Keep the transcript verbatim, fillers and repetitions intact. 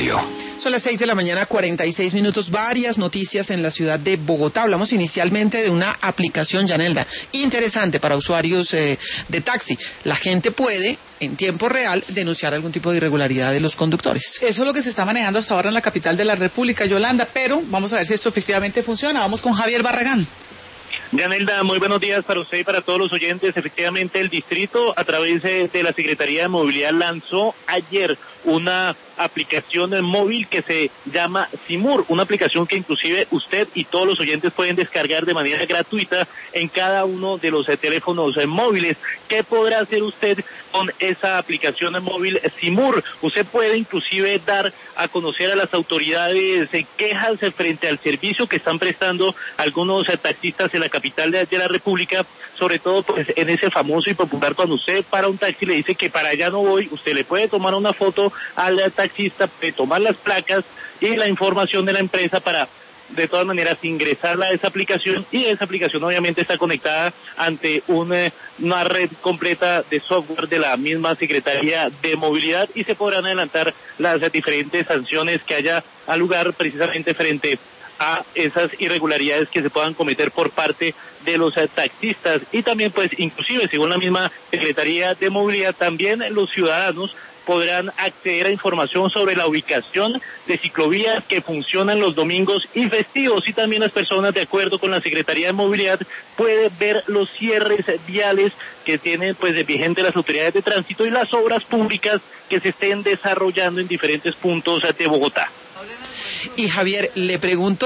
Radio. Son las seis de la mañana, cuarenta y seis minutos. Varias noticias en la ciudad de Bogotá. Hablamos inicialmente de una aplicación, Yanelda, interesante para usuarios eh, de taxi. La gente puede, en tiempo real, denunciar algún tipo de irregularidad de los conductores. Eso es lo que se está manejando hasta ahora en la capital de la República, Yolanda, pero vamos a ver si esto efectivamente funciona. Vamos con Javier Barragán. Yanelda, muy buenos días para usted y para todos los oyentes. Efectivamente, el distrito, a través de, de la Secretaría de Movilidad, lanzó ayer una aplicación móvil que se llama Simur, una aplicación que inclusive usted y todos los oyentes pueden descargar de manera gratuita en cada uno de los eh, teléfonos eh, móviles. ¿Qué podrá hacer usted con esa aplicación móvil Simur? Usted puede inclusive dar a conocer a las autoridades eh, quejas eh, frente al servicio que están prestando algunos eh, taxistas en la capital de, de la República, sobre todo pues en ese famoso y popular cuando usted para un taxi le dice que para allá no voy, usted le puede tomar una foto al taxista, puede tomar las placas y la información de la empresa para de todas maneras ingresarla a esa aplicación, y esa aplicación obviamente está conectada ante una, una red completa de software de la misma Secretaría de Movilidad, y se podrán adelantar las diferentes sanciones que haya al lugar precisamente frente a esas irregularidades que se puedan cometer por parte de los eh, taxistas. Y también pues inclusive según la misma Secretaría de Movilidad, también los ciudadanos podrán acceder a información sobre la ubicación de ciclovías que funcionan los domingos y festivos, y también las personas, de acuerdo con la Secretaría de Movilidad, pueden ver los cierres viales que tienen pues de vigente las autoridades de tránsito y las obras públicas que se estén desarrollando en diferentes puntos de Bogotá. Y Javier, le pregunto